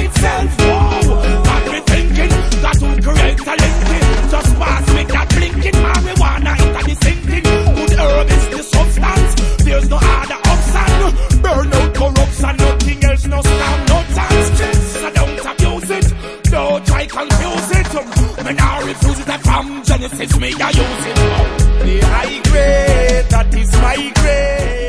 itself. Whoa, got me thinking, that will create a linking. Just pass me that blinking marijuana into the sinking. Good herb is the substance, there's no other option. Burnout, corruption, nothing else, no scam, no chance. So don't abuse it, don't try confuse it. Me now refuse it, and from Genesis me I use it. The high grade, that is my grade.